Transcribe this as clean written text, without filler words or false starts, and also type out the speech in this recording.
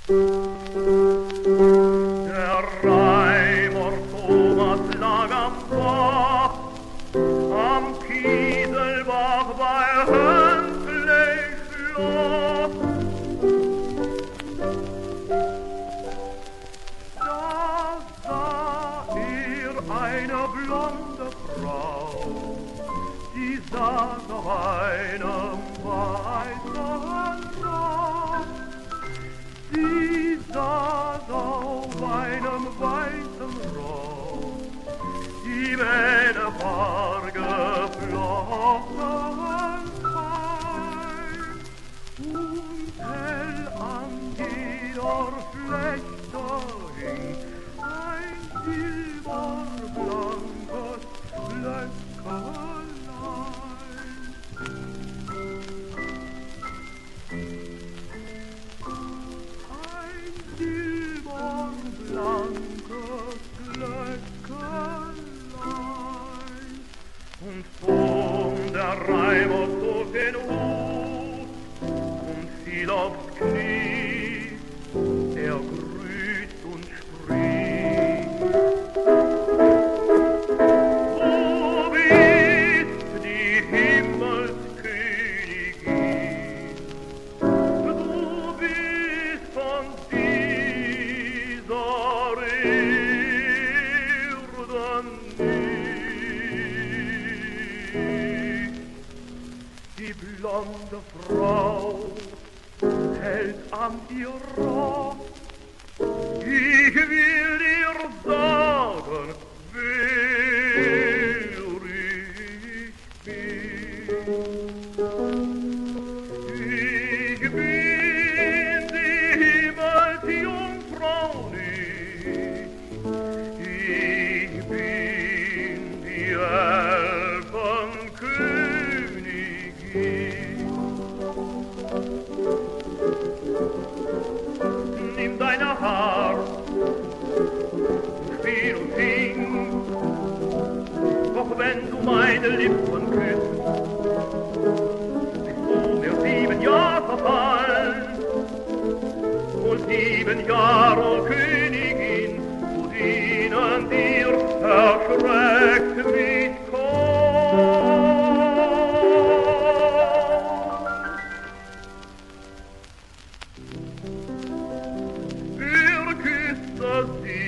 Der Reimer Thomas lag am Bach, am Kieselbach bei Hönfleischloch. Da sah eine blonde Frau, die saß auf einem weißen Ross. Sie saß auf einem weißen Ross, die Mähne war geflochten fein, und hell an jeder Flechte hing ein silberblankes Glöcklein. Silberblankes Glöcklein. Und von der Reimer zog den Hut und fiel aufs Knie, er grüßt und spricht: Du bist die Himmelskönigin, du bist von dieser Erden nicht. Die blonde Frau hält an ihr Rock. Ich will dir sagen, wer ich bin. Ich bin die Himmelsjungfrau nicht. Ich bin die Elfenkönigin. Nimm deine Harfe, spiel und sing, doch wenn du meine Lippen küsst, bist du mir 7 Jahre verfallen. Und 7 Jahre, o Königin, zu dienen dir erschreckt mich kaum. Er küsste sie